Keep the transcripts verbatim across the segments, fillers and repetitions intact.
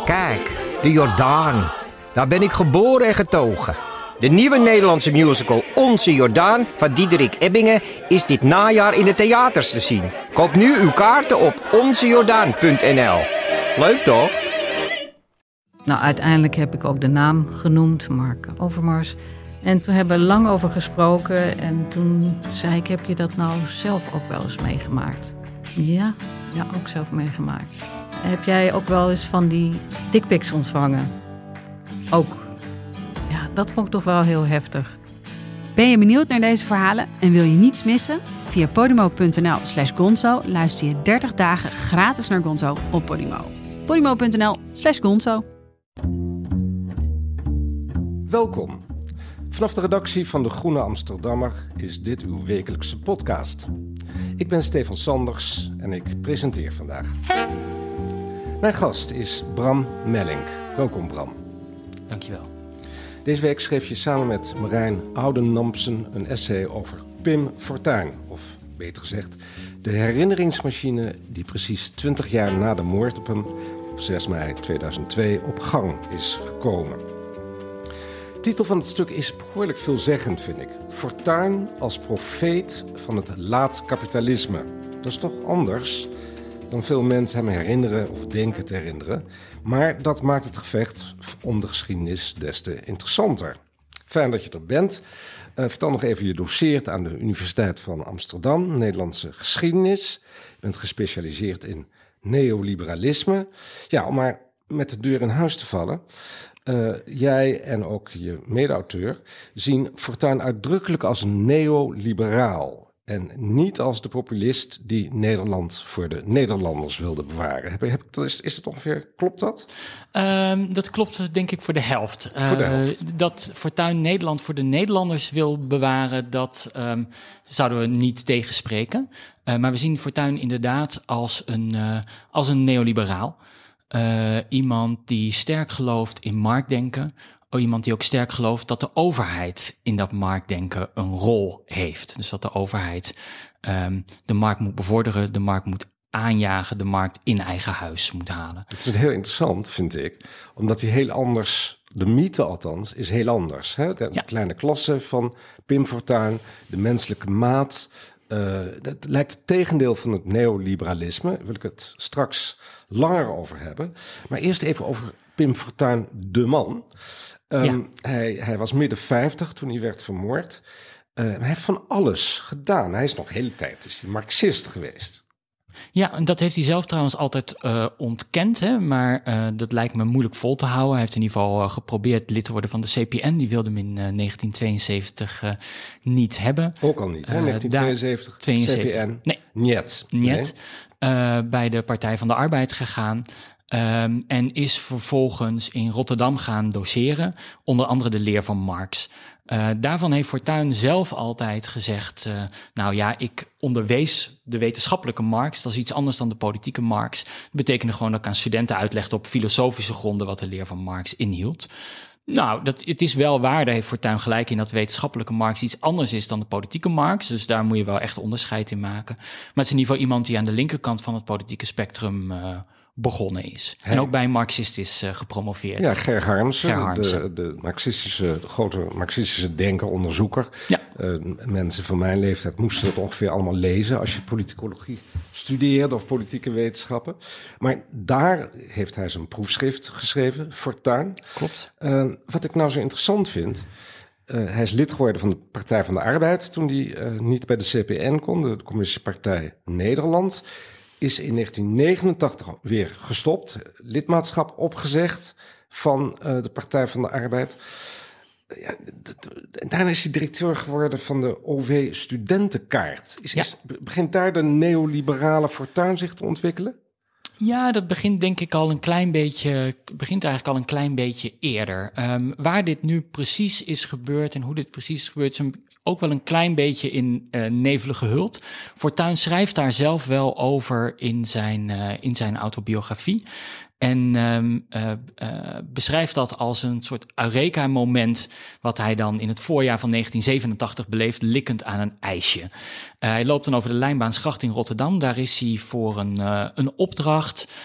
Kijk, de Jordaan. Daar ben ik geboren en getogen. De nieuwe Nederlandse musical Onze Jordaan van Diederik Ebbingen is dit najaar in de theaters te zien. Koop nu uw kaarten op onze jordaan punt n l. Leuk toch? Nou, uiteindelijk heb ik ook de naam genoemd, Mark Overmars. En toen hebben we lang over gesproken. En toen zei ik, heb je dat nou zelf ook wel eens meegemaakt? Ja, ja, ook zelf meegemaakt. Heb jij ook wel eens van die dickpics ontvangen? Ook. Ja, dat vond ik toch wel heel heftig. Ben je benieuwd naar deze verhalen en wil je niets missen? Via podimo punt n l slash gonzo luister je dertig dagen gratis naar Gonzo op Podimo. podimo punt n l slash gonzo. Welkom. Vanaf de redactie van De Groene Amsterdammer is dit uw wekelijkse podcast. Ik ben Stefan Sanders en ik presenteer vandaag. Mijn gast is Bram Mellink. Welkom Bram. Dankjewel. Deze week schreef je samen met Marijn Oudenampsen een essay over Pim Fortuyn. Of beter gezegd, de herinneringsmachine die precies twintig jaar na de moord op hem op zes mei tweeduizend twee op gang is gekomen. De titel van het stuk is behoorlijk veelzeggend, vind ik. Fortuyn als profeet van het laat kapitalisme. Dat is toch anders dan veel mensen hem herinneren of denken te herinneren. Maar dat maakt het gevecht om de geschiedenis des te interessanter. Fijn dat je er bent. Uh, vertel nog even, je doceert aan de Universiteit van Amsterdam, Nederlandse geschiedenis. Je bent gespecialiseerd in neoliberalisme. Ja, om maar met de deur in huis te vallen. Uh, jij en ook je mede-auteur zien Fortuyn uitdrukkelijk als een neoliberaal. En niet als de populist die Nederland voor de Nederlanders wilde bewaren. Heb, heb, is, is het ongeveer, klopt dat? Um, dat klopt denk ik voor de helft. Voor de helft. Uh, dat Fortuyn Nederland voor de Nederlanders wil bewaren, dat um, zouden we niet tegenspreken. Uh, maar we zien Fortuyn inderdaad als een, uh, als een neoliberaal. Uh, iemand die sterk gelooft in marktdenken. Oh, iemand die ook sterk gelooft dat de overheid in dat marktdenken een rol heeft. Dus dat de overheid um, de markt moet bevorderen, de markt moet aanjagen, de markt in eigen huis moet halen. Het is heel interessant, vind ik, omdat hij heel anders, de mythe althans, is heel anders. Hè? De ja. kleine klasse van Pim Fortuyn, de menselijke maat. Uh, dat lijkt het tegendeel van het neoliberalisme. Daar wil ik het straks langer over hebben. Maar eerst even over Pim Fortuyn, de man. Um, ja. hij, hij was midden vijftig toen hij werd vermoord. Uh, hij heeft van alles gedaan. Hij is nog de hele tijd is hij Marxist geweest. Ja, en dat heeft hij zelf trouwens altijd uh, ontkend. Hè? Maar uh, dat lijkt me moeilijk vol te houden. Hij heeft in ieder geval uh, geprobeerd lid te worden van de C P N. Die wilde hem in uh, negentien tweeënzeventig uh, niet hebben. Ook al niet, hè? Uh, negentien tweeënzeventig, tweeënzeventig. C P N? Nee. Niet. Niet. Nee. Uh, bij de Partij van de Arbeid gegaan. Um, en is vervolgens in Rotterdam gaan doseren, onder andere de leer van Marx. Uh, daarvan heeft Fortuyn zelf altijd gezegd, uh, nou ja, ik onderwees de wetenschappelijke Marx. Dat is iets anders dan de politieke Marx. Dat betekende gewoon dat ik aan studenten uitlegde op filosofische gronden wat de leer van Marx inhield. Nou, dat, het is wel waar, daar heeft Fortuyn gelijk in dat de wetenschappelijke Marx iets anders is dan de politieke Marx. Dus daar moet je wel echt onderscheid in maken. Maar het is in ieder geval iemand die aan de linkerkant van het politieke spectrum uh, begonnen is. Hey. En ook bij een Marxist is uh, gepromoveerd. Ja, Ger Harmsen, Ger Harmsen. De, de marxistische, de grote marxistische denker, onderzoeker. Ja. Uh, mensen van mijn leeftijd moesten dat ongeveer allemaal lezen als je politicologie studeerde of politieke wetenschappen. Maar daar heeft hij zijn proefschrift geschreven, Fortuyn. Klopt. Uh, wat ik nou zo interessant vind, uh, hij is lid geworden van de Partij van de Arbeid toen hij uh, niet bij de C P N kon, de Communistische Partij Nederland. Is in negentien negenentachtig weer gestopt, lidmaatschap opgezegd van uh, de Partij van de Arbeid. Ja, daarna is hij directeur geworden van de O V-studentenkaart. Is, ja. is, begint daar de neoliberale Fortuyn zich te ontwikkelen? Ja, dat begint denk ik al een klein beetje, begint eigenlijk al een klein beetje eerder. Um, waar dit nu precies is gebeurd en hoe dit precies is gebeurd, is een, ook wel een klein beetje in uh, nevel gehuld. Fortuyn schrijft daar zelf wel over in zijn, uh, in zijn autobiografie. En um, uh, uh, beschrijft dat als een soort Eureka-moment wat hij dan in het voorjaar van negentien zevenentachtig beleeft, likkend aan een ijsje. Uh, hij loopt dan over de Lijnbaansgracht in Rotterdam. Daar is hij voor een, uh, een opdracht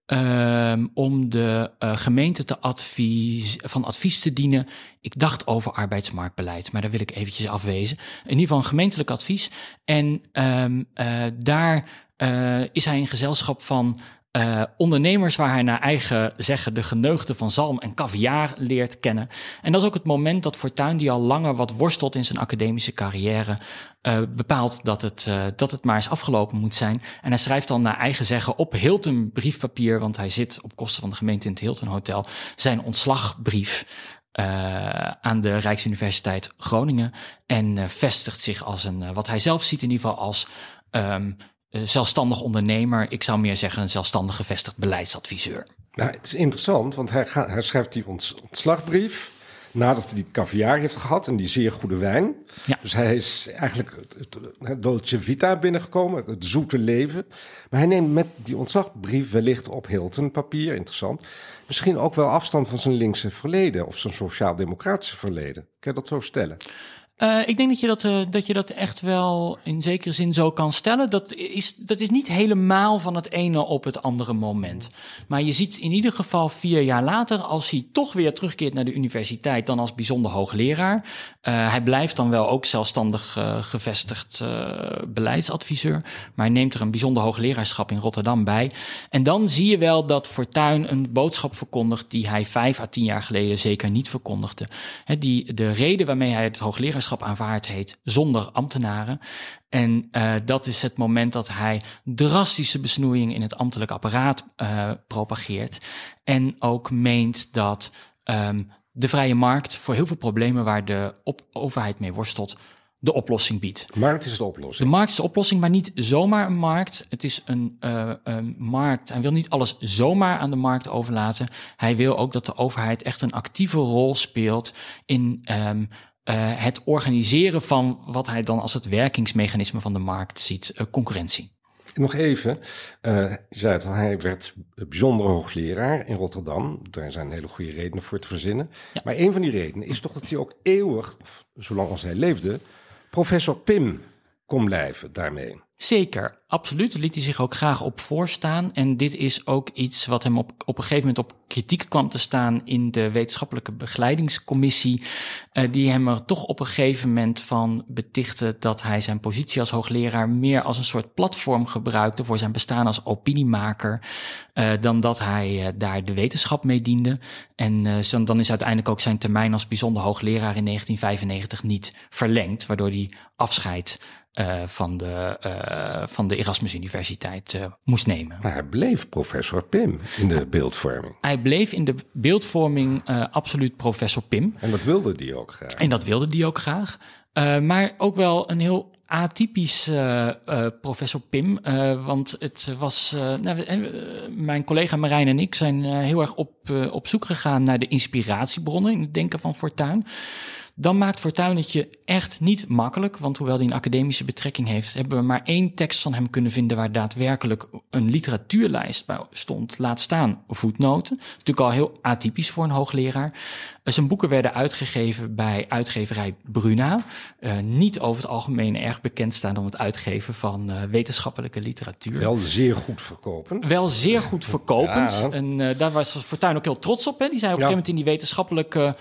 Um, om de uh, gemeente te advies, van advies te dienen. Ik dacht over arbeidsmarktbeleid, maar daar wil ik eventjes afwezen. In ieder geval een gemeentelijk advies. En um, uh, daar uh, is hij in gezelschap van Uh, ondernemers waar hij naar eigen zeggen de geneugten van zalm en caviar leert kennen. En dat is ook het moment dat Fortuyn, die al langer wat worstelt in zijn academische carrière, uh, bepaalt dat het, uh, dat het maar eens afgelopen moet zijn. En hij schrijft dan naar eigen zeggen op Hilton briefpapier, want hij zit op kosten van de gemeente in het Hilton Hotel, zijn ontslagbrief Uh, aan de Rijksuniversiteit Groningen. En uh, vestigt zich als een, uh, wat hij zelf ziet in ieder geval als um, zelfstandig ondernemer. Ik zou meer zeggen een zelfstandig gevestigd beleidsadviseur. Nou, het is interessant, want hij, gaat, hij schrijft die ont, ontslagbrief nadat hij die caviar heeft gehad en die zeer goede wijn. Ja. Dus hij is eigenlijk het, het, het Dolce Vita binnengekomen, het, het zoete leven. Maar hij neemt met die ontslagbrief wellicht op Hilton papier, interessant, misschien ook wel afstand van zijn linkse verleden of zijn sociaal-democratische verleden. Kan je dat zo stellen? Uh, ik denk dat je dat, uh, dat je dat echt wel in zekere zin zo kan stellen. Dat is, dat is niet helemaal van het ene op het andere moment. Maar je ziet in ieder geval vier jaar later, als hij toch weer terugkeert naar de universiteit, dan als bijzonder hoogleraar. Uh, hij blijft dan wel ook zelfstandig uh, gevestigd uh, beleidsadviseur. Maar hij neemt er een bijzonder hoogleraarschap in Rotterdam bij. En dan zie je wel dat Fortuyn een boodschap verkondigt die hij vijf à tien jaar geleden zeker niet verkondigde. He, die, de reden waarmee hij het hoogleraarschap aanvaard heet zonder ambtenaren. En uh, dat is het moment dat hij drastische besnoeiing in het ambtelijk apparaat uh, propageert. En ook meent dat um, de vrije markt voor heel veel problemen waar de op- overheid mee worstelt, de oplossing biedt. De markt is de oplossing. De markt is de oplossing, maar niet zomaar een markt. Het is een, uh, een markt. Hij wil niet alles zomaar aan de markt overlaten. Hij wil ook dat de overheid echt een actieve rol speelt in um, Uh, het organiseren van wat hij dan als het werkingsmechanisme van de markt ziet, uh, concurrentie. Nog even, uh, je zei het al, hij werd bijzonder hoogleraar in Rotterdam. Daar zijn hele goede redenen voor te verzinnen. Ja. Maar een van die redenen is toch dat hij ook eeuwig, of zolang als hij leefde, professor Pim kon blijven daarmee. Zeker, absoluut. Daar liet hij zich ook graag op voorstaan. En dit is ook iets wat hem op, op een gegeven moment op kritiek kwam te staan in de wetenschappelijke begeleidingscommissie. Uh, die hem er toch op een gegeven moment van betichtte dat hij zijn positie als hoogleraar meer als een soort platform gebruikte voor zijn bestaan als opiniemaker. Uh, dan dat hij uh, daar de wetenschap mee diende. En uh, zo, dan is uiteindelijk ook zijn termijn als bijzonder hoogleraar in negentien vijfennegentig niet verlengd, waardoor hij afscheid Uh, van, de, uh, van de Erasmus Universiteit uh, moest nemen. Maar hij bleef professor Pim in de beeldvorming. Hij bleef in de beeldvorming uh, absoluut professor Pim. En dat wilde hij ook graag. En dat wilde hij ook graag. Uh, maar ook wel een heel atypisch uh, uh, professor Pim. Uh, want het was... Uh, nou, uh, mijn collega Marijn en ik zijn uh, heel erg op, uh, op zoek gegaan naar de inspiratiebronnen in het denken van Fortuyn. Dan maakt Fortuyn het je echt niet makkelijk, want hoewel hij een academische betrekking heeft, hebben we maar één tekst van hem kunnen vinden waar daadwerkelijk een literatuurlijst bij stond. Laat staan voetnoten. Dat is natuurlijk al heel atypisch voor een hoogleraar. Zijn boeken werden uitgegeven bij uitgeverij Bruna. Uh, niet over het algemeen erg bekend staan om het uitgeven van uh, wetenschappelijke literatuur. Wel zeer goed verkopend. Wel zeer goed verkopend. Ja. En uh, daar was Fortuyn ook heel trots op. Hè? Die zei op een gegeven moment in die wetenschappelijke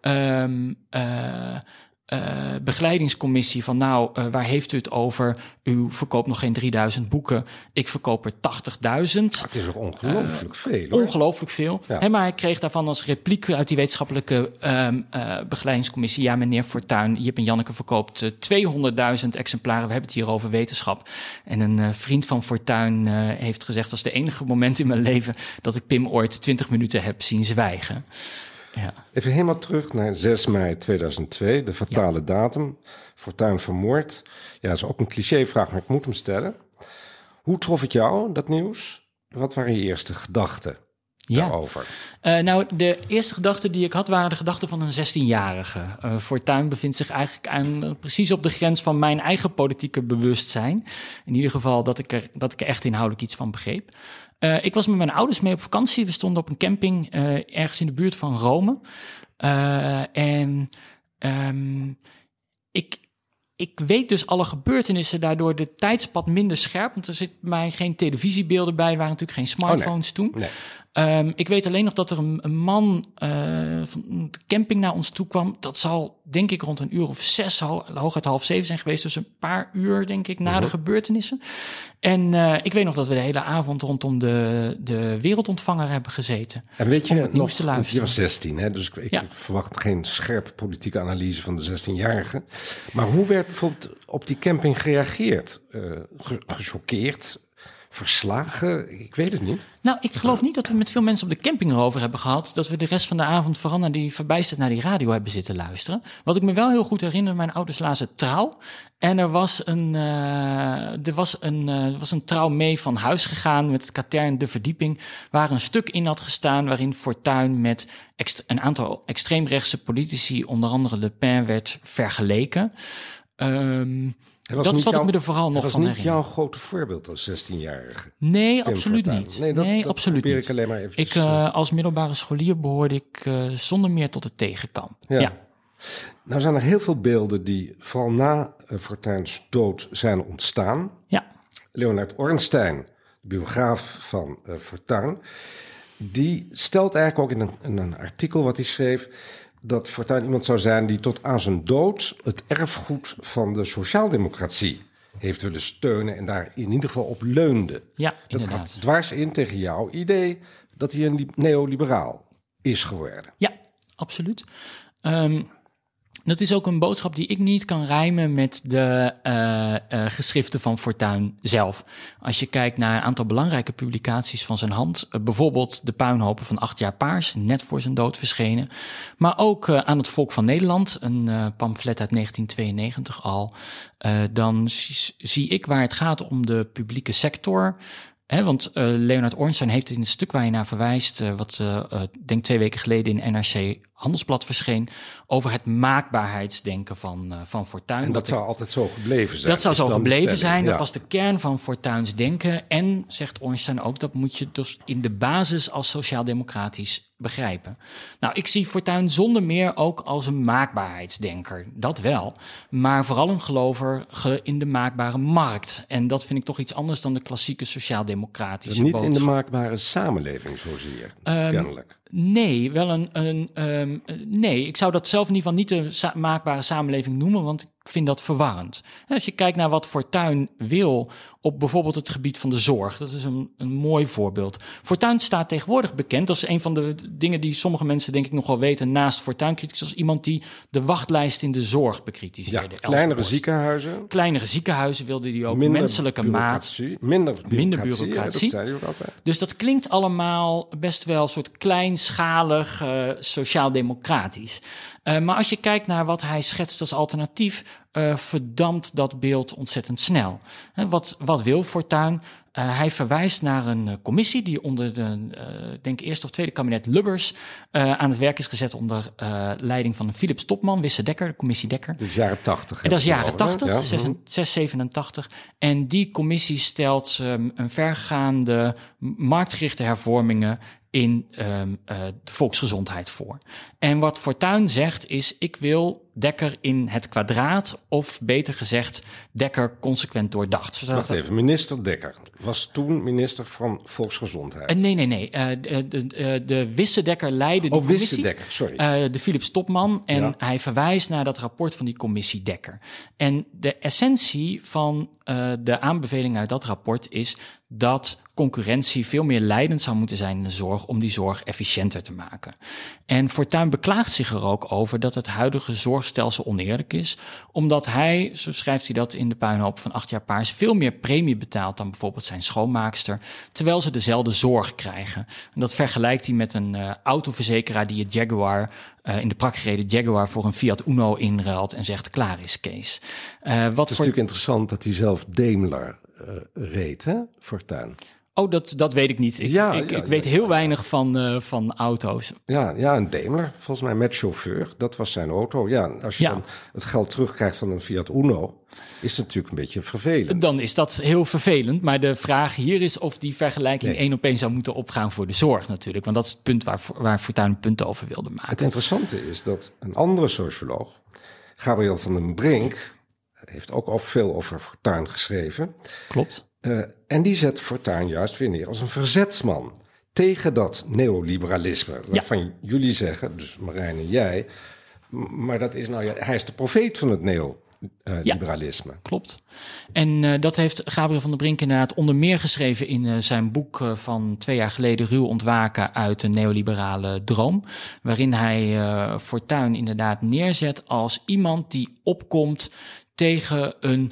Um, uh, uh, begeleidingscommissie van nou, uh, waar heeft u het over? U verkoopt nog geen drieduizend boeken. Ik verkoop er tachtigduizend. Het is ook ongelooflijk uh, veel. Hoor. Ongelooflijk veel. Ja. He, maar hij kreeg daarvan als repliek uit die wetenschappelijke um, uh, begeleidingscommissie. Ja, meneer Fortuyn, Jip en Janneke verkoopt uh, tweehonderdduizend exemplaren. We hebben het hier over wetenschap. En een uh, vriend van Fortuyn uh, heeft gezegd, dat is de enige moment in mijn leven dat ik Pim ooit twintig minuten heb zien zwijgen. Ja. Even helemaal terug naar zes mei tweeduizend twee, de fatale ja. datum. Fortuyn vermoord. Ja, dat is ook een clichévraag, maar ik moet hem stellen. Hoe trof het jou, dat nieuws? Wat waren je eerste gedachten ja. daarover? Uh, nou, de eerste gedachten die ik had waren de gedachten van een zestienjarige. Uh, Fortuyn bevindt zich eigenlijk aan, uh, precies op de grens van mijn eigen politieke bewustzijn. In ieder geval dat ik er, dat ik er echt inhoudelijk iets van begreep. Uh, ik was met mijn ouders mee op vakantie. We stonden op een camping uh, ergens in de buurt van Rome. Uh, en um, ik ik weet dus alle gebeurtenissen, daardoor de tijdspad minder scherp. Want er zit mij geen televisiebeelden bij, er waren natuurlijk geen smartphones oh, nee. toen. Nee. Um, ik weet alleen nog dat er een, een man uh, van de camping naar ons toe kwam. Dat zal denk ik rond een uur of zes, ho- hooguit half zeven zijn geweest. Dus een paar uur denk ik na uh-huh. de gebeurtenissen. En uh, ik weet nog dat we de hele avond rondom de, de wereldontvanger hebben gezeten. En weet je om het nog, nieuws te luisteren. Je was zestien, hè? Dus ik, ik ja. verwacht geen scherpe politieke analyse van de zestienjarige. Maar hoe werd bijvoorbeeld op die camping gereageerd? Uh, gechoqueerd? Verslagen? Ik weet het niet. Nou, ik geloof niet dat we met veel mensen op de camping erover hebben gehad, dat we de rest van de avond vooral naar die verbijsterd naar die radio hebben zitten luisteren. Wat ik me wel heel goed herinner, mijn ouders lazen Trouw. En er was een, uh, er was een, uh, er was een Trouw mee van huis gegaan met het katern De Verdieping, waar een stuk in had gestaan waarin Fortuyn met ext- een aantal extreemrechtse politici, onder andere Le Pen, werd vergeleken. Um, Dat is wat jouw, ik me er vooral nog van herinner. Dat was niet jouw grote voorbeeld als zestienjarige? Nee, Pim absoluut Fortuyn. niet. Nee, dat, nee dat absoluut probeer niet. ik alleen maar eventjes. Ik, uh, als middelbare scholier behoorde ik uh, zonder meer tot het tegenkamp. Ja. ja. Nou zijn er heel veel beelden die vooral na uh, Fortuyns dood zijn ontstaan. Ja. Leonard Ornstein, de biograaf van uh, Fortuyn, die stelt eigenlijk ook in een, in een artikel wat hij schreef dat Fortuyn iemand zou zijn die tot aan zijn dood het erfgoed van de sociaaldemocratie heeft willen steunen en daar in ieder geval op leunde. Ja, dat inderdaad. gaat dwars in tegen jouw idee dat hij een neoliberaal is geworden. Ja, absoluut. Um, dat is ook een boodschap die ik niet kan rijmen met de uh, uh, geschriften van Fortuyn zelf. Als je kijkt naar een aantal belangrijke publicaties van zijn hand, uh, bijvoorbeeld De Puinhopen van acht jaar paars, net voor zijn dood verschenen. Maar ook uh, Aan het volk van Nederland, een uh, pamflet uit negentien tweeënnegentig al. Uh, dan zie, zie ik waar het gaat om de publieke sector. He, want uh, Leonard Ornstein heeft in het stuk waar je naar verwijst, uh, wat uh, uh, denk twee weken geleden in N R C Handelsblad verscheen, over het maakbaarheidsdenken van, uh, van Fortuyn. En dat zou ik, altijd zo gebleven zijn. Dat zou zo gebleven zijn. Ja. Dat was de kern van Fortuyns denken. En, zegt Ornstein ook, dat moet je dus in de basis als sociaal-democratisch begrijpen. Nou, ik zie Fortuyn zonder meer ook als een maakbaarheidsdenker. Dat wel. Maar vooral een gelover in de maakbare markt. En dat vind ik toch iets anders dan de klassieke sociaal-democratische dus niet boodschap. in de maakbare samenleving zozeer, um, kennelijk. Nee, wel een, een um, nee, ik zou dat zelf in ieder geval niet de sa- maakbare samenleving noemen, want ik vind dat verwarrend. En als je kijkt naar wat Fortuyn wil op bijvoorbeeld het gebied van de zorg, dat is een, een mooi voorbeeld. Fortuyn staat tegenwoordig bekend, dat is een van de dingen die sommige mensen denk ik nog wel weten, naast Fortuyn-kritisch, als iemand die de wachtlijst in de zorg bekritiseerde. Ja, kleinere ziekenhuizen. Kleinere ziekenhuizen wilde hij ook, minder menselijke maat. Minder bureaucratie. Minder bureaucratie. Ja, dat zei hij ook altijd. Dus dat klinkt allemaal best wel een soort kleinschalig uh, sociaal-democratisch. Uh, maar als je kijkt naar wat hij schetst als alternatief, uh, verdampt dat beeld ontzettend snel. He, wat, wat wil Fortuyn? Uh, hij verwijst naar een uh, commissie die onder de, uh, denk eerste of tweede kabinet Lubbers uh, aan het werk is gezet onder uh, leiding van Philips topman, Wisse Dekker, de commissie Dekker. Dat is jaren tachtig. En dat is jaren tachtig, zes zevenentachtig. En die commissie stelt um, een vergaande marktgerichte hervormingen in um, uh, de volksgezondheid voor. En wat Fortuyn zegt is, ik wil Dekker in het kwadraat, of beter gezegd, Dekker consequent doordacht. Zodat Wacht even, minister Dekker was toen minister van Volksgezondheid. Uh, nee, nee, nee. Uh, de, de, de Wisse Dekker leidde die oh, commissie. Wisse Dekker, sorry. Uh, de Philips topman. En ja. hij verwijst naar dat rapport van die commissie Dekker. En de essentie van uh, de aanbeveling uit dat rapport is dat concurrentie veel meer leidend zou moeten zijn in de zorg om die zorg efficiënter te maken. En Fortuyn beklaagt zich er ook over dat het huidige zorgstelsel oneerlijk is, omdat hij, zo schrijft hij dat in de puinhoop van acht jaar paars, veel meer premie betaalt dan bijvoorbeeld zijn schoonmaakster, terwijl ze dezelfde zorg krijgen. En dat vergelijkt hij met een uh, autoverzekeraar die het Jaguar, uh, in de prak gereden Jaguar, voor een Fiat Uno inruilt en zegt, klaar is Kees. Uh, wat het is voor... natuurlijk interessant dat hij zelf Daimler uh, reed, hè, Fortuyn. Oh, dat, dat weet ik niet. Ik, ja, ik, ja, ik weet ja, heel ja. weinig van, uh, van auto's. Ja, ja, een Daimler, volgens mij met chauffeur. Dat was zijn auto. Ja, als je ja. dan het geld terugkrijgt van een Fiat Uno, is het natuurlijk een beetje vervelend. Dan is dat heel vervelend. Maar de vraag hier is of die vergelijking nee. één op één zou moeten opgaan voor de zorg natuurlijk. Want dat is het punt waar, waar Fortuyn een punt over wilde maken. Het interessante is dat een andere socioloog, Gabriel van den Brink, heeft ook al veel over Fortuyn geschreven. Klopt. Uh, en die zet Fortuyn juist weer neer als een verzetsman tegen dat neoliberalisme. Waarvan ja. jullie zeggen, dus Marijn en jij, maar dat is nou ja, hij is de profeet van het neoliberalisme. Ja, klopt. En uh, dat heeft Gabriel van der Brink inderdaad onder meer geschreven in uh, zijn boek uh, van twee jaar geleden, Ruw ontwaken uit een neoliberale droom. Waarin hij uh, Fortuyn inderdaad neerzet als iemand die opkomt tegen een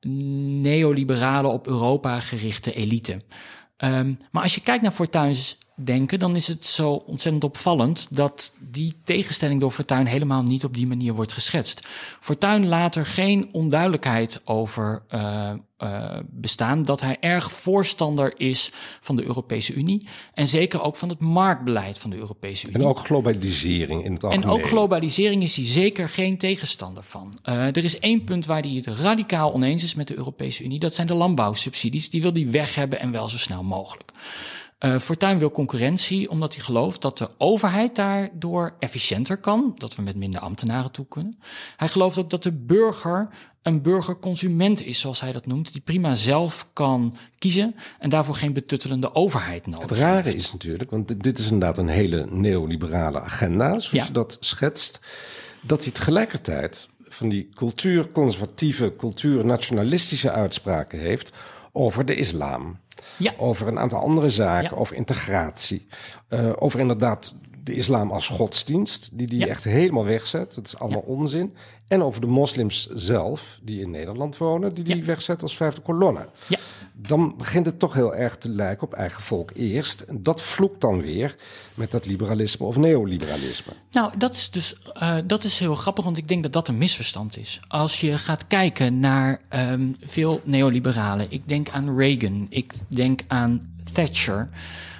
neoliberale, op Europa gerichte elite. Um, maar als je kijkt naar Fortuyn's denken, dan is het zo ontzettend opvallend dat die tegenstelling door Fortuyn helemaal niet op die manier wordt geschetst. Fortuyn laat er geen onduidelijkheid over uh, uh, bestaan dat hij erg voorstander is van de Europese Unie en zeker ook van het marktbeleid van de Europese Unie. En ook globalisering in het algemeen. En ook globalisering is hij zeker geen tegenstander van. Uh, er is één punt waar hij het radicaal oneens is met de Europese Unie. Dat zijn de landbouwsubsidies. Die wil hij weg hebben en wel zo snel mogelijk. Uh, Fortuyn wil concurrentie omdat hij gelooft dat de overheid daardoor efficiënter kan. Dat we met minder ambtenaren toe kunnen. Hij gelooft ook dat de burger een burgerconsument is, zoals hij dat noemt. Die prima zelf kan kiezen en daarvoor geen betuttelende overheid nodig heeft. Het rare is natuurlijk, want dit is inderdaad een hele neoliberale agenda, zoals ja. je dat schetst. Dat hij tegelijkertijd van die cultuurconservatieve, cultuurnationalistische uitspraken heeft over de islam. Ja. Over een aantal andere zaken, ja. over integratie. Uh, over inderdaad de islam als godsdienst, die die ja. echt helemaal wegzet. Dat is allemaal ja. onzin. En over de moslims zelf, die in Nederland wonen, die die ja. wegzet als vijfde kolonne. Ja. Dan begint het toch heel erg te lijken op eigen volk eerst. En dat vloekt dan weer met dat liberalisme of neoliberalisme. Nou, dat is dus uh, dat is heel grappig, want ik denk dat dat een misverstand is. Als je gaat kijken naar um, veel neoliberalen, ik denk aan Reagan, ik denk aan Thatcher.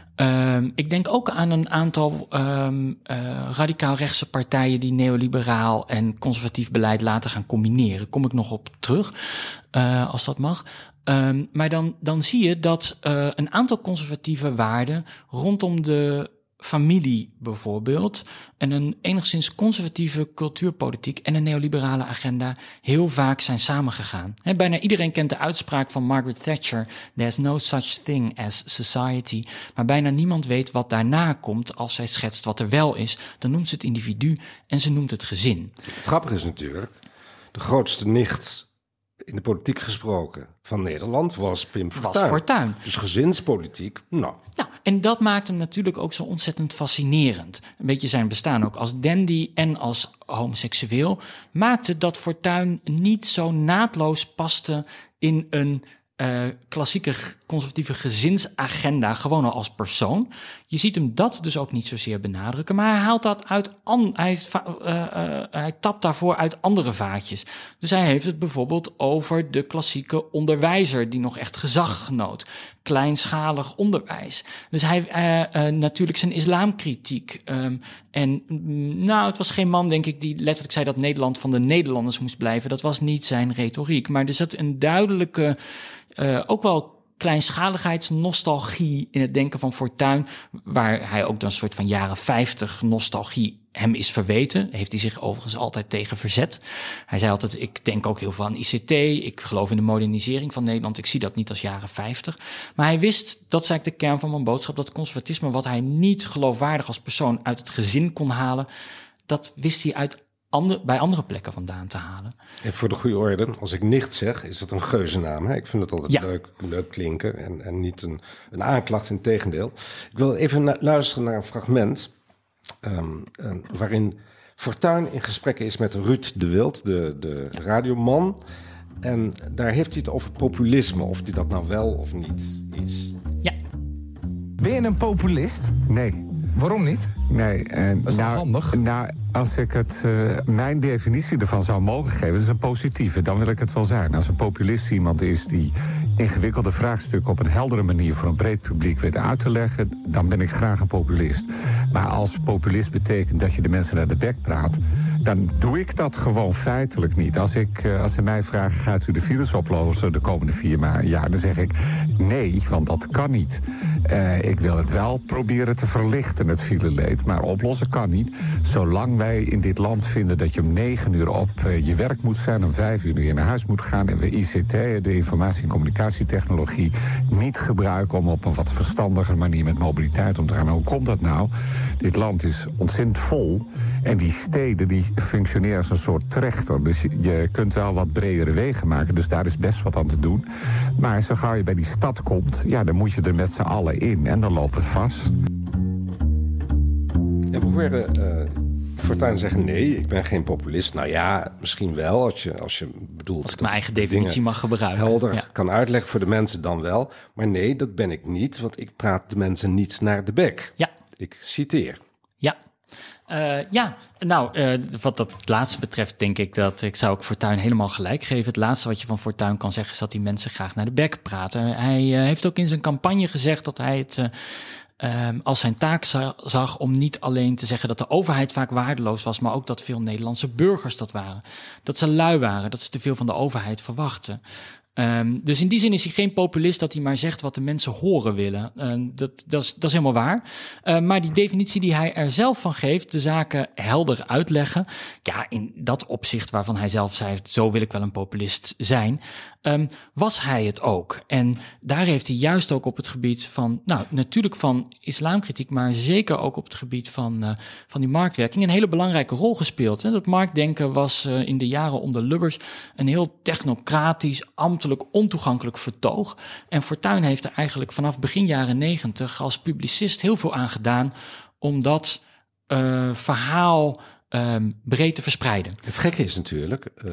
Um, ik denk ook aan een aantal um, uh, radicaal-rechtse partijen die neoliberaal en conservatief beleid laten gaan combineren. Kom ik nog op terug, uh, als dat mag. Um, maar dan, dan zie je dat uh, een aantal conservatieve waarden rondom de familie bijvoorbeeld en een enigszins conservatieve cultuurpolitiek en een neoliberale agenda heel vaak zijn samengegaan. He, bijna iedereen kent de uitspraak van Margaret Thatcher, there's no such thing as society, maar bijna niemand weet wat daarna komt als zij schetst wat er wel is. Dan noemt ze het individu en ze noemt het gezin. Het grappige is natuurlijk, de grootste nicht in de politiek gesproken van Nederland was Pim Fortuyn. Was Fortuyn. Dus gezinspolitiek, nou. Ja, en dat maakt hem natuurlijk ook zo ontzettend fascinerend. Een beetje zijn bestaan ook als dandy en als homoseksueel maakte dat Fortuyn niet zo naadloos paste in een Uh, klassieke conservatieve gezinsagenda, gewoon al als persoon. Je ziet hem dat dus ook niet zozeer benadrukken, maar hij haalt dat uit, an, hij, uh, uh, hij tapt daarvoor uit andere vaatjes. Dus hij heeft het bijvoorbeeld over de klassieke onderwijzer die nog echt gezag genoot. Kleinschalig onderwijs. Dus hij, uh, uh, natuurlijk zijn islamkritiek. Um, en mm, nou, het was geen man, denk ik, die letterlijk zei dat Nederland van de Nederlanders moest blijven. Dat was niet zijn retoriek. Maar er zat een duidelijke, uh, ook wel kleinschaligheidsnostalgie in het denken van Fortuyn, waar hij ook dan een soort van jaren vijftig nostalgie hem is verweten. Heeft hij zich overigens altijd tegen verzet. Hij zei altijd, ik denk ook heel veel aan I C T, ik geloof in de modernisering van Nederland, ik zie dat niet als jaren vijftig. Maar hij wist, dat is eigenlijk de kern van mijn boodschap, dat conservatisme, wat hij niet geloofwaardig als persoon uit het gezin kon halen, dat wist hij uit Ander, bij andere plekken vandaan te halen. En voor de goede orde, als ik nicht zeg, is dat een geuzennaam. Hè? Ik vind het altijd ja. leuk, leuk klinken en, en niet een, een aanklacht, in tegendeel. Ik wil even na, luisteren naar een fragment um, um, waarin Fortuyn in gesprekken is met Ruud de Wild, de, de ja. radioman. En daar heeft hij het over populisme, of die dat nou wel of niet is. Ja. Ben je een populist? Nee. Waarom niet? Nee, en dat is nou, handig. Nou, als ik het, uh, mijn definitie ervan zou mogen geven, dat is een positieve, dan wil ik het wel zijn. Als een populist iemand is die ingewikkelde vraagstukken op een heldere manier voor een breed publiek weet uit te leggen, dan ben ik graag een populist. Maar als populist betekent dat je de mensen naar de bek praat, dan doe ik dat gewoon feitelijk niet. Als, ik, uh, als ze mij vragen, gaat u de virus oplossen de komende vier jaar, dan zeg ik nee, want dat kan niet. Uh, ik wil het wel proberen te verlichten, het fileleed. Maar oplossen kan niet. Zolang wij in dit land vinden dat je om negen uur op uh, je werk moet zijn... om vijf uur weer naar huis moet gaan... en we I C T, de informatie- en communicatietechnologie... niet gebruiken om op een wat verstandiger manier met mobiliteit om te gaan. Hoe komt dat nou? Dit land is ontzettend vol... en die steden die functioneren als een soort trechter. Dus je, je kunt wel wat bredere wegen maken. Dus daar is best wat aan te doen. Maar zo gauw je bij die stad komt... ja, dan moet je er met z'n allen in. En dan loopt het vast. Ja, we hoorden uh, Fortuyn zeggen... nee, ik ben geen populist. Nou ja, misschien wel, als je, als je bedoelt... Als ik mijn eigen definitie mag gebruiken. Helder ja. kan uitleggen voor de mensen dan wel. Maar nee, dat ben ik niet. Want ik praat de mensen niet naar de bek. Ja. Ik citeer. Ja. Uh, ja, nou, uh, wat dat laatste betreft denk ik dat ik zou ook Fortuyn helemaal gelijk geven. Het laatste wat je van Fortuyn kan zeggen is dat die mensen graag naar de bek praten. Hij uh, heeft ook in zijn campagne gezegd dat hij het uh, um, als zijn taak za- zag om niet alleen te zeggen dat de overheid vaak waardeloos was, maar ook dat veel Nederlandse burgers dat waren. Dat ze lui waren, dat ze te veel van de overheid verwachten. Um, dus in die zin is hij geen populist dat hij maar zegt wat de mensen horen willen. Uh, dat, dat, is, dat is helemaal waar. Uh, maar die definitie die hij er zelf van geeft, de zaken helder uitleggen. Ja, in dat opzicht waarvan hij zelf zei, zo wil ik wel een populist zijn. Um, was hij het ook. En daar heeft hij juist ook op het gebied van, nou natuurlijk van islamkritiek, maar zeker ook op het gebied van, uh, van die marktwerking een hele belangrijke rol gespeeld. Hè. Dat marktdenken was uh, in de jaren onder Lubbers een heel technocratisch, ambtelijk, ontoegankelijk vertoog. En Fortuyn heeft er eigenlijk vanaf begin jaren negentig als publicist heel veel aan gedaan om dat uh, verhaal uh, breed te verspreiden. Het gekke is natuurlijk, uh,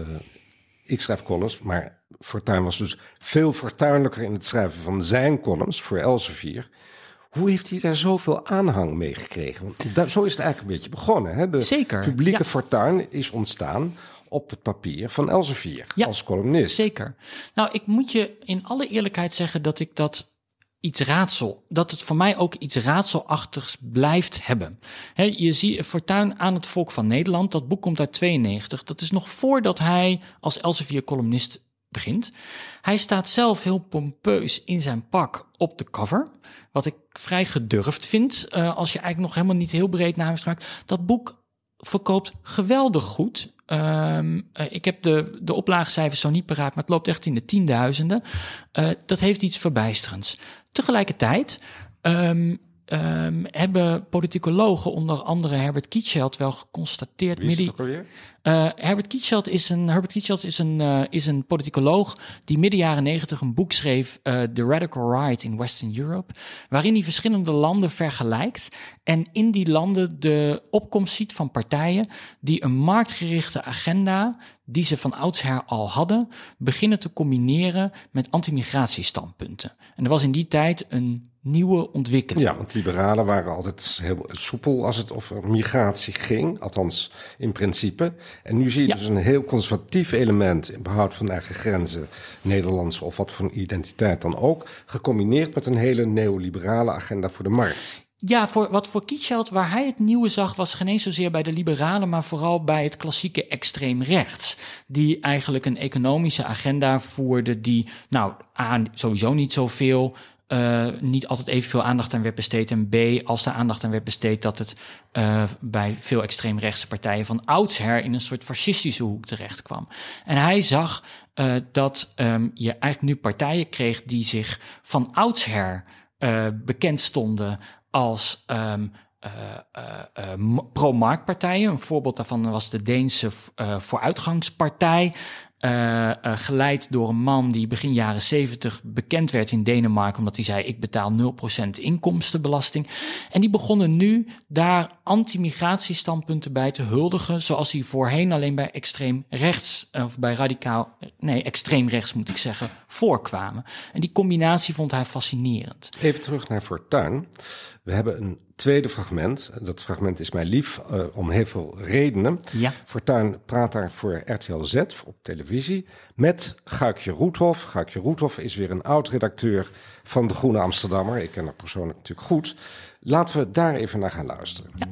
ik schrijf columns, maar Fortuyn was dus veel fortuinlijker in het schrijven van zijn columns voor Elsevier. Hoe heeft hij daar zoveel aanhang mee gekregen? Want daar, zo is het eigenlijk een beetje begonnen. Hè? De Zeker, publieke ja. Fortuyn is ontstaan op het papier van Elsevier ja, als columnist. Zeker. Nou, ik moet je in alle eerlijkheid zeggen dat ik dat iets raadsel, dat het voor mij ook iets raadselachtigs blijft hebben. He, je ziet Fortuyn aan het volk van Nederland, dat boek komt uit tweeënnegentig. Dat is nog voordat hij als Elsevier-columnist begint. Hij staat zelf heel pompeus in zijn pak op de cover, wat ik vrij gedurfd vind, uh, als je eigenlijk nog helemaal niet heel breed naar hem raakt. Dat boek verkoopt geweldig goed. Um, uh, ik heb de, de oplagecijfers zo niet paraat, maar het loopt echt in de tienduizenden. Uh, dat heeft iets verbijsterends. Tegelijkertijd um, um, hebben politicologen, onder andere Herbert Kietschelt, wel geconstateerd. Wie is het ook alweer? Uh, Herbert Kietschelt is een Herbert Kietschelt is een uh, is een politicoloog die midden jaren negentig een boek schreef, uh, The Radical Right in Western Europe, waarin hij verschillende landen vergelijkt en in die landen de opkomst ziet van partijen die een marktgerichte agenda, die ze van oudsher al hadden, beginnen te combineren met anti-migratiestandpunten. En er was in die tijd een nieuwe ontwikkeling. Ja, want liberalen waren altijd heel soepel als het over migratie ging, althans in principe. En nu zie je ja. dus een heel conservatief element in behoud van eigen grenzen, Nederlands of wat voor identiteit dan ook, gecombineerd met een hele neoliberale agenda voor de markt. Ja, voor, wat voor Kietschelt, waar hij het nieuwe zag, was geen eens zozeer bij de liberalen, maar vooral bij het klassieke extreem rechts. Die eigenlijk een economische agenda voerde die, nou, A, sowieso niet zoveel, uh, niet altijd evenveel aandacht aan werd besteed. En B, als er aandacht aan werd besteed, dat het uh, bij veel extreemrechtse partijen van oudsher in een soort fascistische hoek terecht kwam. En hij zag uh, dat um, je eigenlijk nu partijen kreeg die zich van oudsher uh, bekend stonden als um, uh, uh, uh, pro-marktpartijen. Een voorbeeld daarvan was de Deense uh, Vooruitgangspartij. Uh, uh, geleid door een man die begin jaren zeventig bekend werd in Denemarken, omdat hij zei, ik betaal nul procent inkomstenbelasting. En die begonnen nu daar anti-migratiestandpunten bij te huldigen, zoals die voorheen alleen bij extreem rechts, of bij radicaal, nee, extreem rechts moet ik zeggen, voorkwamen. En die combinatie vond hij fascinerend. Even terug naar Fortuyn. We hebben een tweede fragment. Dat fragment is mij lief uh, om heel veel redenen. Ja. Fortuyn praat daar voor R T L Z op televisie met Guikje Roethoff. Guikje Roethoff is weer een oud-redacteur van De Groene Amsterdammer. Ik ken haar persoonlijk natuurlijk goed. Laten we daar even naar gaan luisteren. Ja.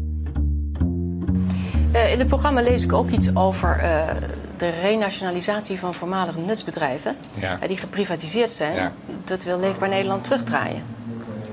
Uh, in het programma lees ik ook iets over uh, de renationalisatie van voormalige nutsbedrijven. Ja. Uh, die geprivatiseerd zijn. Ja. Dat wil Leefbaar Nederland terugdraaien.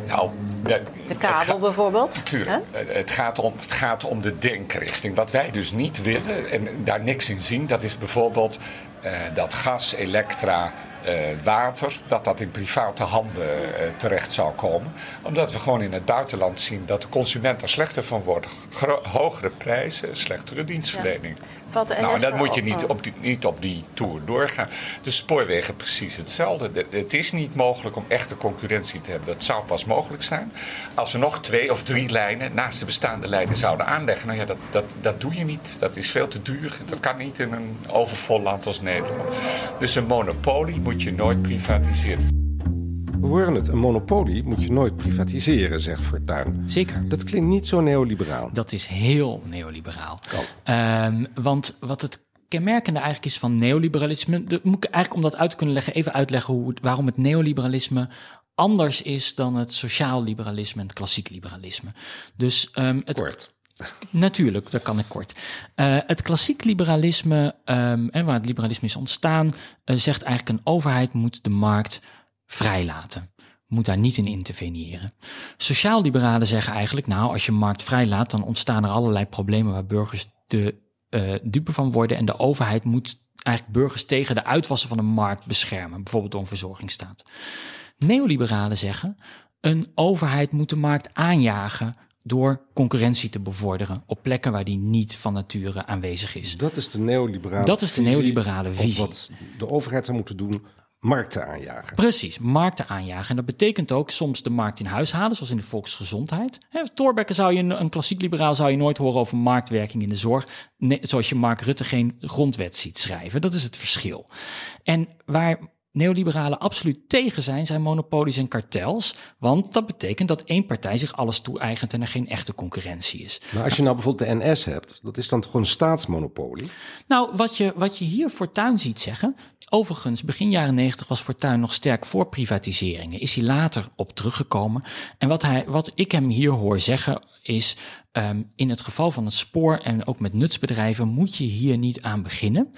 Nou, de, de kabel gaat, bijvoorbeeld. Tuurlijk. Huh? Het, gaat om, het gaat om de denkrichting. Wat wij dus niet willen en daar niks in zien, dat is bijvoorbeeld uh, dat gas, elektra, uh, water, dat dat in private handen uh, terecht zou komen. Omdat we gewoon in het buitenland zien dat de consument er slechter van wordt. Gro- hogere prijzen, slechtere dienstverlening. Ja. Nou, dat moet je niet op, die, niet op die toer doorgaan. De spoorwegen precies hetzelfde. De, het is niet mogelijk om echte concurrentie te hebben. Dat zou pas mogelijk zijn als we nog twee of drie lijnen naast de bestaande lijnen zouden aanleggen. Nou ja, dat, dat, dat doe je niet. Dat is veel te duur. Dat kan niet in een overvol land als Nederland. Dus een monopolie moet je nooit privatiseren. We horen het, een monopolie moet je nooit privatiseren, zegt Fortuyn. Zeker. Dat klinkt niet zo neoliberaal. Dat is heel neoliberaal. Oh. Um, want wat het kenmerkende eigenlijk is van neoliberalisme, dat moet ik eigenlijk om dat uit te kunnen leggen, even uitleggen hoe, waarom het neoliberalisme anders is dan het sociaal liberalisme en het klassiek liberalisme. Dus um, het kort. Natuurlijk, dat kan ik kort. Uh, het klassiek liberalisme, um, en waar het liberalisme is ontstaan, uh, zegt eigenlijk een overheid moet de markt vrijlaten. Moet daar niet in interveneren. Sociaal-liberalen zeggen eigenlijk, nou, als je markt vrijlaat, dan ontstaan er allerlei problemen waar burgers de uh, dupe van worden. En de overheid moet eigenlijk burgers tegen de uitwassen van de markt beschermen. Bijvoorbeeld door een verzorgingsstaat. Neoliberalen zeggen, een overheid moet de markt aanjagen door concurrentie te bevorderen op plekken waar die niet van nature aanwezig is. Dat is de neoliberale Dat is de neoliberale visie. Wat de overheid zou moeten doen, markten aanjagen. Precies, markten aanjagen. En dat betekent ook soms de markt in huis halen, zoals in de volksgezondheid. Thorbecke zou je, een klassiek liberaal zou je nooit horen over marktwerking in de zorg. Nee, zoals je Mark Rutte geen grondwet ziet schrijven. Dat is het verschil. En waar neoliberalen absoluut tegen zijn, zijn monopolies en kartels. Want dat betekent dat één partij zich alles toe-eigent en er geen echte concurrentie is. Maar als je nou bijvoorbeeld de N S hebt, dat is dan toch een staatsmonopolie? Nou, wat je, wat je hier Fortuyn ziet zeggen, overigens, begin jaren negentig was Fortuyn nog sterk voor privatiseringen. Is hij later op teruggekomen. En wat, hij, wat ik hem hier hoor zeggen is, um, in het geval van het spoor en ook met nutsbedrijven moet je hier niet aan beginnen,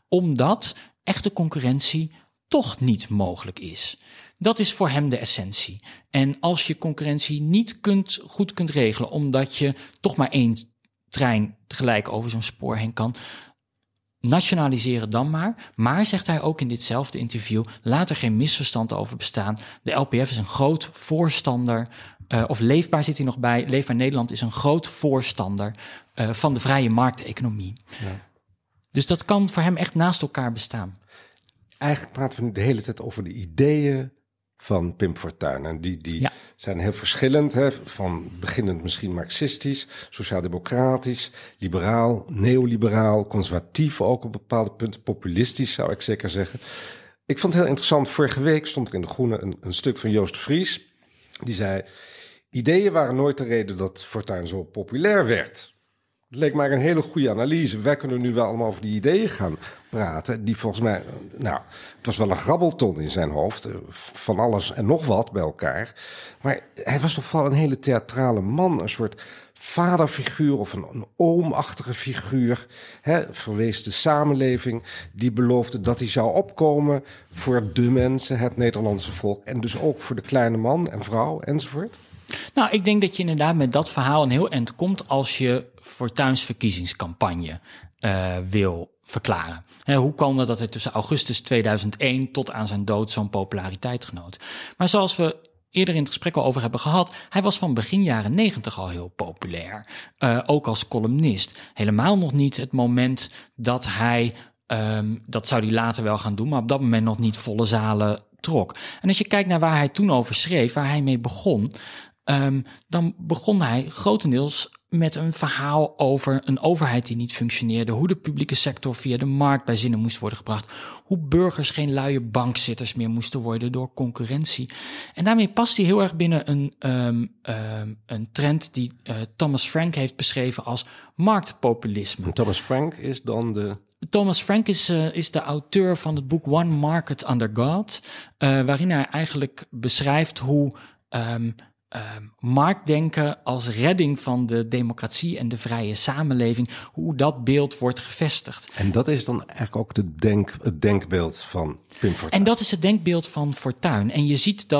omdat echte concurrentie toch niet mogelijk is. Dat is voor hem de essentie. En als je concurrentie niet kunt, goed kunt regelen, omdat je toch maar één trein tegelijk over zo'n spoor heen kan, nationaliseren dan maar. Maar, zegt hij ook in ditzelfde interview, laat er geen misverstand over bestaan. De L P F is een groot voorstander, uh, of Leefbaar zit hij nog bij, Leefbaar Nederland is een groot voorstander uh, van de vrije markteconomie. Ja. Dus dat kan voor hem echt naast elkaar bestaan. Eigenlijk praten we nu de hele tijd over de ideeën van Pim Fortuyn. En die, die ja. zijn heel verschillend. Hè? Van beginnend misschien marxistisch, sociaal-democratisch, liberaal, neoliberaal, conservatief ook op bepaalde punten, populistisch zou ik zeker zeggen. Ik vond het heel interessant. Vorige week stond er in De Groene een, een stuk van Joost Vries. Die zei, ideeën waren nooit de reden dat Fortuyn zo populair werd. Het leek mij een hele goede analyse. Wij kunnen nu wel allemaal over die ideeën gaan praten. Die volgens mij, nou, het was wel een grabbelton in zijn hoofd. Van alles en nog wat bij elkaar. Maar hij was toch vooral een hele theatrale man. Een soort vaderfiguur of een, een oomachtige figuur. Hè, verwees de samenleving. Die beloofde dat hij zou opkomen voor de mensen, het Nederlandse volk. En dus ook voor de kleine man en vrouw enzovoort. Nou, ik denk dat je inderdaad met dat verhaal een heel eind komt als je Fortuyns verkiezingscampagne uh, wil verklaren. He, hoe kan het dat hij tussen augustus tweeduizend één tot aan zijn dood zo'n populariteit genoot? Maar zoals we eerder in het gesprek al over hebben gehad, hij was van begin jaren negentig al heel populair. Uh, ook als columnist. Helemaal nog niet het moment dat hij, um, dat zou hij later wel gaan doen, maar op dat moment nog niet volle zalen trok. En als je kijkt naar waar hij toen over schreef, waar hij mee begon, Um, dan begon hij grotendeels met een verhaal over een overheid die niet functioneerde, hoe de publieke sector via de markt bij zinnen moest worden gebracht, hoe burgers geen luie bankzitters meer moesten worden door concurrentie. En daarmee past hij heel erg binnen een, um, um, een trend die uh, Thomas Frank heeft beschreven als marktpopulisme. Thomas Frank is dan de... Thomas Frank is, uh, is de auteur van het boek One Market Under God, uh, waarin hij eigenlijk beschrijft hoe um, Uh, marktdenken als redding van de democratie en de vrije samenleving, hoe dat beeld wordt gevestigd. En dat is dan eigenlijk ook de denk, het denkbeeld van Pim Fortuyn. En dat is het denkbeeld van Fortuyn. En je ziet dat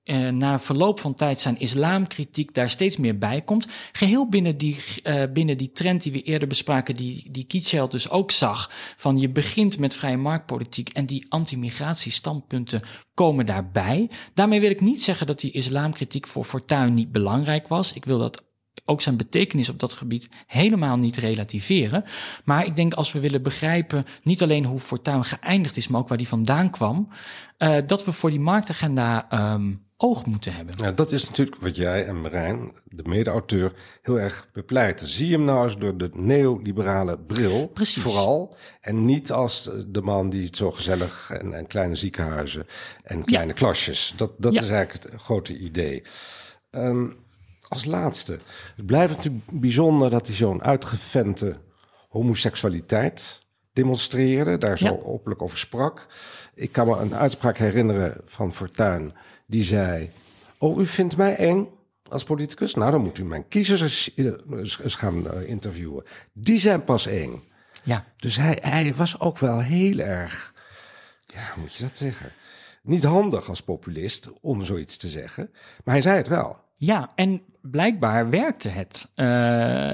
uh, na verloop van tijd zijn islamkritiek daar steeds meer bij komt. Geheel binnen die, uh, binnen die trend die we eerder bespraken, die, die Kitschelt dus ook zag. Van je begint met vrije marktpolitiek en die anti-migratiestandpunten komen daarbij. Daarmee wil ik niet zeggen dat die islamkritiek voor Fortuyn niet belangrijk was. Ik wil dat ook zijn betekenis op dat gebied helemaal niet relativeren. Maar ik denk als we willen begrijpen, niet alleen hoe Fortuyn geëindigd is, maar ook waar die vandaan kwam, uh, dat we voor die marktagenda um, oog moeten hebben. Ja, dat is natuurlijk wat jij en Marijn, de mede-auteur, heel erg bepleiten. Zie hem nou eens door de neoliberale bril. Precies. Vooral. En niet als de man die het zo gezellig en, en kleine ziekenhuizen en kleine ja. klasjes. Dat, dat ja. is eigenlijk het grote idee. Um, Als laatste, het blijft natuurlijk bijzonder dat hij zo'n uitgevente homoseksualiteit demonstreerde, daar zo ja. openlijk over sprak. Ik kan me een uitspraak herinneren van Fortuyn, die zei: oh, u vindt mij eng als politicus? Nou, dan moet u mijn kiezers eens gaan interviewen. Die zijn pas eng. Ja. Dus hij, hij was ook wel heel erg, ja, hoe moet je dat zeggen? Niet handig als populist om zoiets te zeggen, maar hij zei het wel. Ja, en blijkbaar werkte het. Uh,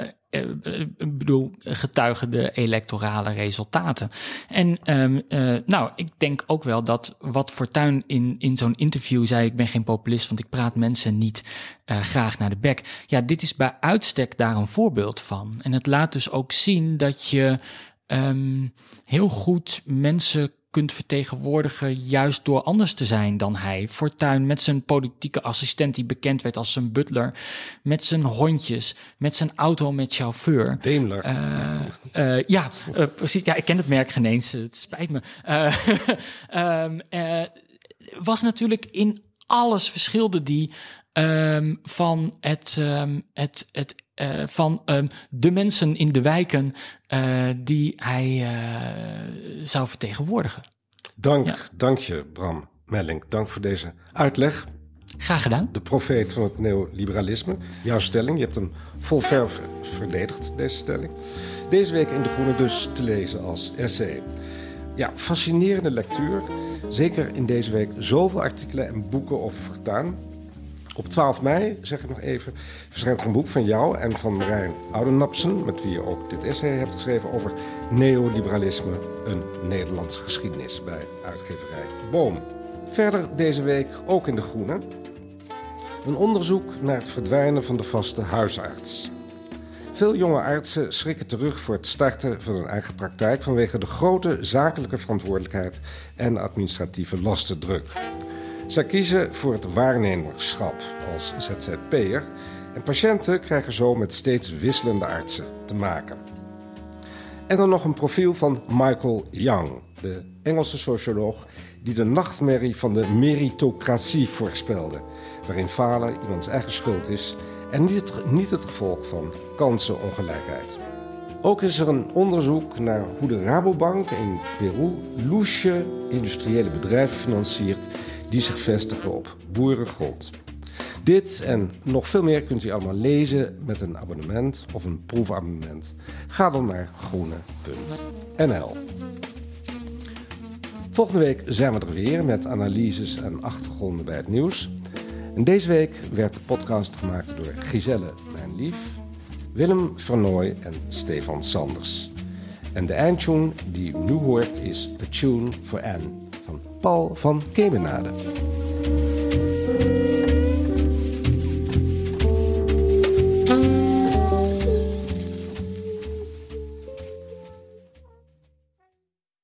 Ik bedoel, getuigen de electorale resultaten. En um, uh, nou, ik denk ook wel dat wat Fortuyn in, in zo'n interview zei: ik ben geen populist, want ik praat mensen niet uh, graag naar de bek. Ja, dit is bij uitstek daar een voorbeeld van. En het laat dus ook zien dat je um, heel goed mensen kunt vertegenwoordigen juist door anders te zijn dan hij. Fortuyn met zijn politieke assistent die bekend werd als zijn butler, met zijn hondjes, met zijn auto met chauffeur. Daimler. Uh, uh, ja, uh, precies. Ja, ik ken het merk geen eens. Het spijt me. Uh, um, uh, was natuurlijk in alles verschilde die um, van het, um, het, het Uh, van um, de mensen in de wijken uh, die hij uh, zou vertegenwoordigen. Dank, ja. dank je, Bram Mellink. Dank voor deze uitleg. Graag gedaan. De profeet van het neoliberalisme. Jouw stelling, je hebt hem vol verf verdedigd, deze stelling. Deze week in De Groene dus te lezen als essay. Ja, fascinerende lectuur. Zeker in deze week zoveel artikelen en boeken over Fortuyn. Op twaalf mei, zeg ik nog even, verschijnt er een boek van jou en van Marijn Oudenapsen, met wie je ook dit essay hebt geschreven over neoliberalisme, een Nederlandse geschiedenis, bij uitgeverij Boom. Verder deze week ook in De Groene een onderzoek naar het verdwijnen van de vaste huisarts. Veel jonge artsen schrikken terug voor het starten van hun eigen praktijk vanwege de grote zakelijke verantwoordelijkheid en administratieve lastendruk. Zij kiezen voor het waarnemerschap als Z Z P'er en patiënten krijgen zo met steeds wisselende artsen te maken. En dan nog een profiel van Michael Young, de Engelse socioloog die de nachtmerrie van de meritocratie voorspelde, waarin falen iemands eigen schuld is en niet het, niet het gevolg van kansenongelijkheid. Ook is er een onderzoek naar hoe de Rabobank in Peru loesje industriële bedrijven financiert die zich vestigen op boerengrond. Dit en nog veel meer kunt u allemaal lezen met een abonnement of een proefabonnement. Ga dan naar groene punt n l. Volgende week zijn we er weer met analyses en achtergronden bij het nieuws. En deze week werd de podcast gemaakt door Giselle Mijn Lief, Willem Vernooy en Stefan Sanders. En de eindtune die u nu hoort is A Tune for Anne van Paul van Kemenade.